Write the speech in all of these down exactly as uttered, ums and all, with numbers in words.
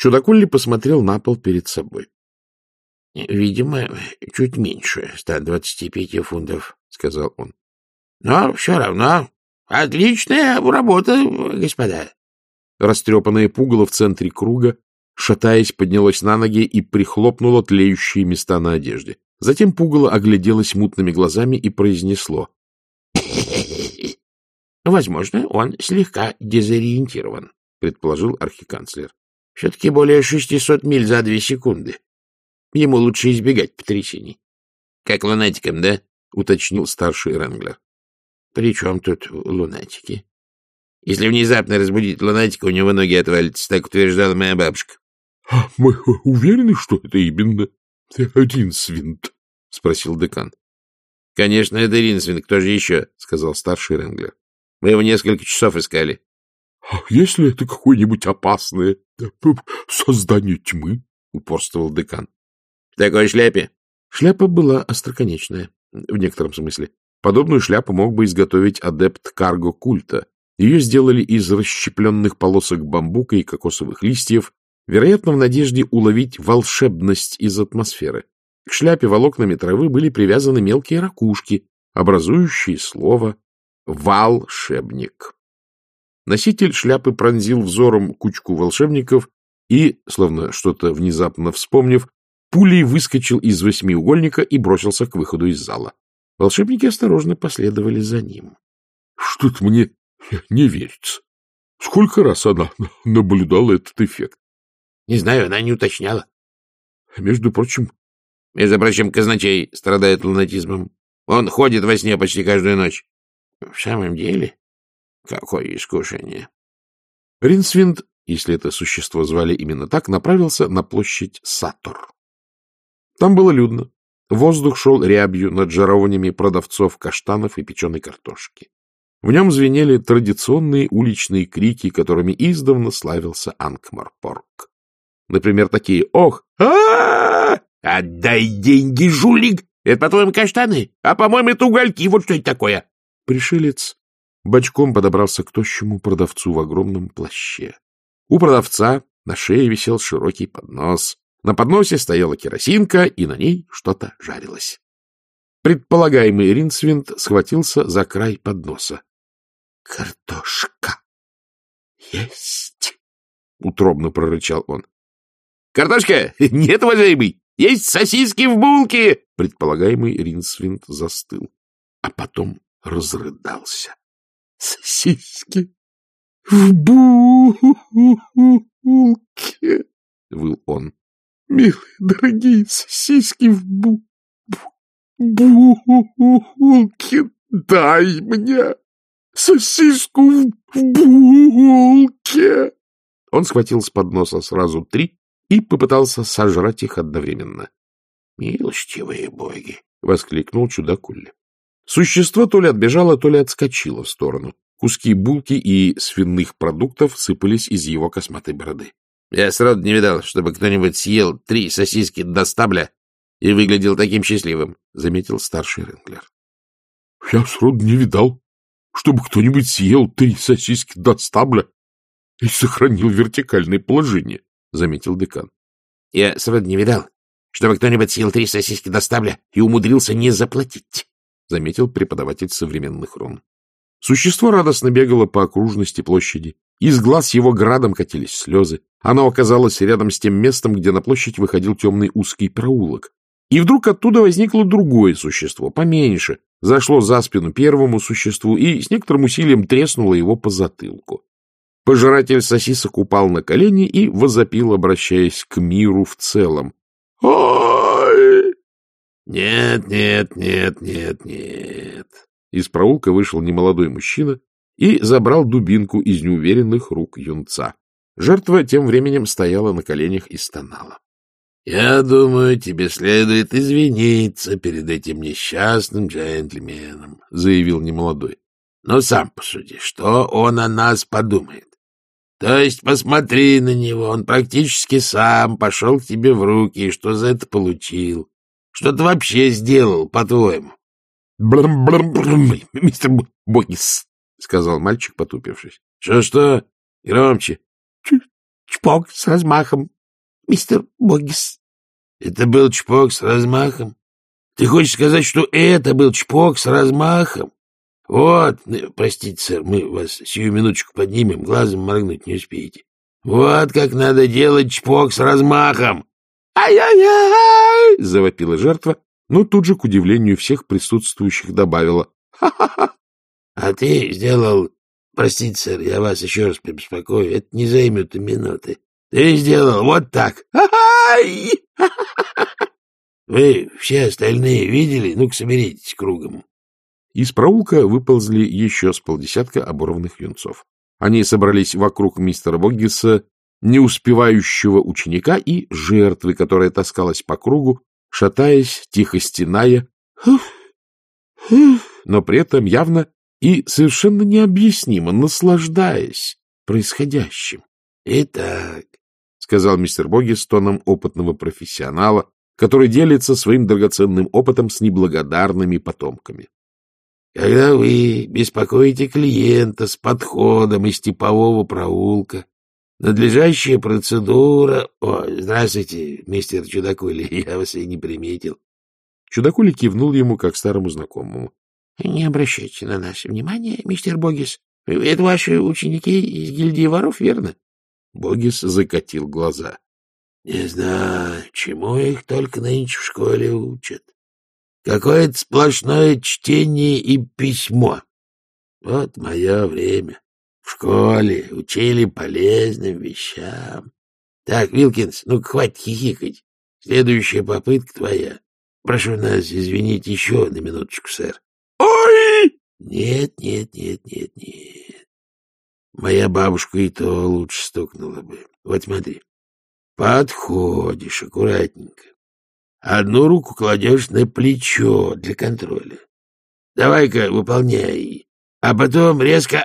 Чудакулли посмотрел на пол перед собой. — Видимо, чуть меньше ста двадцати пяти фунтов, — сказал он. — Но все равно отличная работа, господа. Растрепанное пугало в центре круга, шатаясь, поднялось на ноги и прихлопнуло тлеющие места на одежде. Затем пугало огляделось мутными глазами и произнесло. — Возможно, он слегка дезориентирован, — предположил архиканцлер. — Все-таки более шестисот миль за две секунды. Ему лучше избегать потрясений. — Как лунатикам, да? — уточнил старший Ренглер. — При чем тут лунатики? Если внезапно разбудить лунатика, у него ноги отвалятся, так утверждала моя бабушка. — Мы уверены, что это именно Ринсвинд? — спросил декан. — Конечно, это Ринсвинд. Кто же еще? — сказал старший Ренглер. — Мы его несколько часов искали. — Если это какое-нибудь опасное создание тьмы? — упорствовал декан. — В такой шляпе? Шляпа была остроконечная, в некотором смысле. Подобную шляпу мог бы изготовить адепт карго-культа. Ее сделали из расщепленных полосок бамбука и кокосовых листьев, вероятно, в надежде уловить волшебность из атмосферы. К шляпе волокнами травы были привязаны мелкие ракушки, образующие слово «волшебник». Носитель шляпы пронзил взором кучку волшебников и, словно что-то внезапно вспомнив, пулей выскочил из восьмиугольника и бросился к выходу из зала. Волшебники осторожно последовали за ним. — Что-то мне не верится. Сколько раз она наблюдала этот эффект? — Не знаю, она не уточняла. — Между прочим... — Между прочим, казначей страдает лунатизмом. Он ходит во сне почти каждую ночь. — В самом деле? Какое искушение! Ринсвинд, если это существо звали именно так, направился на площадь Сатор. Там было людно. Воздух шел рябью над жарованиями продавцов каштанов и печеной картошки. В нем звенели традиционные уличные крики, которыми издавна славился Анкмарпорк. Например, такие «Ох! а Отдай деньги, жулик! Это, по-твоему, каштаны? А, по-моему, это угольки. Вот что это такое!» Пришелец бочком подобрался к тощему продавцу в огромном плаще. У продавца на шее висел широкий поднос. На подносе стояла керосинка, и на ней что-то жарилось. Предполагаемый Ринсвинд схватился за край подноса. — Картошка! — Есть! — утробно прорычал он. — Картошка? Нет, уважаемый! Есть сосиски в булке! Предполагаемый Ринсвинд застыл, а потом разрыдался. — Сосиски в булке! — выл он. — Милые, дорогие сосиски в бу... бу... булке! Дай мне сосиску в булке! Он схватил с подноса сразу три и попытался сожрать их одновременно. — Милостивые боги! — воскликнул чудакулли. Существо то ли отбежало, то ли отскочило в сторону. Куски булки и свиных продуктов сыпались из его косматой бороды. — Я сроду не видал, чтобы кто-нибудь съел три сосиски до стабля и выглядел таким счастливым, — заметил старший Ренглер. — Я сроду не видал, чтобы кто-нибудь съел три сосиски до стабля и сохранил вертикальное положение, — заметил декан. — Я сроду не видал, чтобы кто-нибудь съел три сосиски до стабля и умудрился не заплатить, — заметил преподаватель современных рун. Существо радостно бегало по окружности площади. Из глаз его градом катились слезы. Оно оказалось рядом с тем местом, где на площадь выходил темный узкий проулок. И вдруг оттуда возникло другое существо, поменьше, зашло за спину первому существу и с некоторым усилием треснуло его по затылку. Пожиратель сосисок упал на колени и возопил, обращаясь к миру в целом. «Ой!» «Нет, нет, нет, нет, нет!» Из проулка вышел немолодой мужчина и забрал дубинку из неуверенных рук юнца. Жертва тем временем стояла на коленях и стонала. — Я думаю, тебе следует извиниться перед этим несчастным джентльменом, — заявил немолодой. — Но сам посуди, что он о нас подумает. То есть посмотри на него, он практически сам пошел к тебе в руки, и что за это получил? Что ты вообще сделал, по-твоему? — Брм-брм-брм, мистер Богис, — сказал мальчик, потупившись. — Что-что? Громче. чпок с размахом, мистер Боггис. — Это был чпок с размахом? Ты хочешь сказать, что это был чпок с размахом? Вот, простите, сэр, мы вас сию минуточку поднимем, глазом моргнуть не успеете. Вот как надо делать чпок с размахом. «Ай-яй-яй!» — завопила жертва, но тут же, к удивлению всех присутствующих, добавила: «Ха-ха-ха! А ты сделал... Простите, сэр, я вас еще раз побеспокою, это не займет и минуты. Ты сделал вот так! Ай! Вы все остальные видели? Ну-ка, соберитесь кругом». Из проулка выползли еще с полдесятка оборванных юнцов. Они собрались вокруг мистера Боггиса, не успевающего ученика, и жертвы, которая таскалась по кругу, шатаясь, тихо стеная, но при этом явно и совершенно необъяснимо наслаждаясь происходящим. — Итак, — сказал мистер Боггис тоном опытного профессионала, который делится своим драгоценным опытом с неблагодарными потомками. — когда вы беспокоите клиента с подходом из типового проулка, надлежащая процедура... О, здравствуйте, мистер Чудакули, я вас и не приметил. Чудакули кивнул ему, как старому знакомому. — Не обращайте на нас внимания, мистер Боггис. Это ваши ученики из гильдии воров, верно? Боггис закатил глаза. — Не знаю, чему их только нынче в школе учат. Какое-то сплошное чтение и письмо. Вот мое время. В школе учили полезным вещам. Так, Вилкинс, ну-ка, хватит хихикать. Следующая попытка твоя. Прошу нас извинить еще на минуточку, сэр. Ой! Нет, нет, нет, нет, нет. Моя бабушка и то лучше стукнула бы. Вот смотри. Подходишь аккуратненько. Одну руку кладешь на плечо для контроля. Давай-ка выполняй. А потом резко...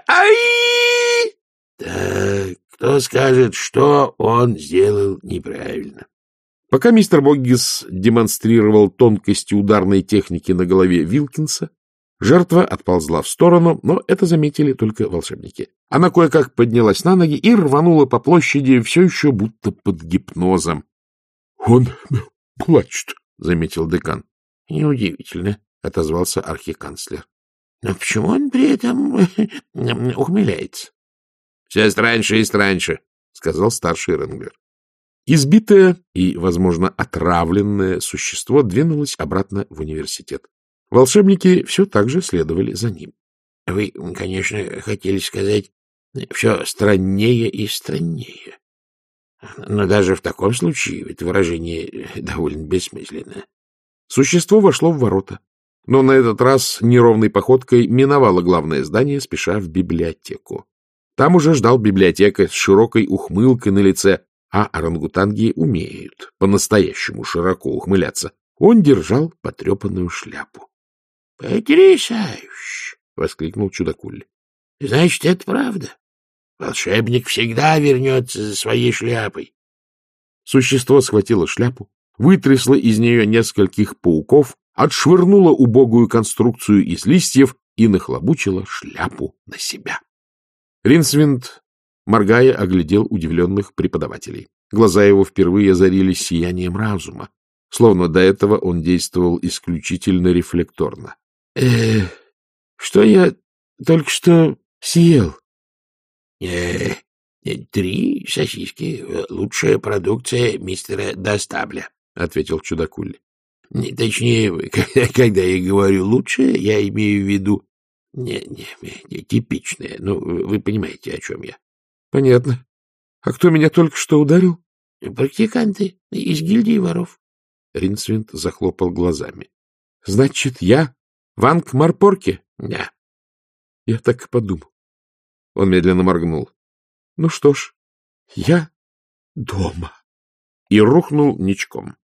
Ай! Так, кто скажет, что он сделал неправильно? Пока мистер Боггис демонстрировал тонкости ударной техники на голове Вилкинса, жертва отползла в сторону, но это заметили только волшебники. Она кое-как поднялась на ноги и рванула по площади, все еще будто под гипнозом. — Он плачет, — заметил декан. — Неудивительно, — отозвался архиканцлер. — Но почему он при этом ухмыляется? — Все страньше и страньше, — сказал старший Ренглер. Избитое и, возможно, отравленное существо двинулось обратно в университет. Волшебники все так же следовали за ним. — Вы, конечно, хотели сказать, все страннее и страннее. Но даже в таком случае это выражение довольно бессмысленное. Существо вошло в ворота, но на этот раз неровной походкой миновало главное здание, спеша в библиотеку. Там уже ждал библиотека с широкой ухмылкой на лице, а орангутанги умеют по-настоящему широко ухмыляться. Он держал потрепанную шляпу. — Потрясающе! — воскликнул Чудакули. — Значит, это правда. Волшебник всегда вернется за своей шляпой. Существо схватило шляпу, вытрясло из нее нескольких пауков, отшвырнуло убогую конструкцию из листьев и нахлобучило шляпу на себя. Ринсвинд, моргая, оглядел удивленных преподавателей. Глаза его впервые озарились сиянием разума, словно до этого он действовал исключительно рефлекторно. «Э, — Что я только что съел? Э, — Три сосиски. Лучшая продукция мистера Достабля, — ответил Чудакули. — Точнее, когда я говорю «лучшая», я имею в виду не, не, не, типичная. Ну, вы понимаете, о чем я. — Понятно. А кто меня только что ударил? — Практиканты из гильдии воров. Ринсвинд захлопал глазами. — Значит, я в Ангмарпорке? — Да. Я так и подумал. Он медленно моргнул. — Ну что ж, я дома. И рухнул ничком.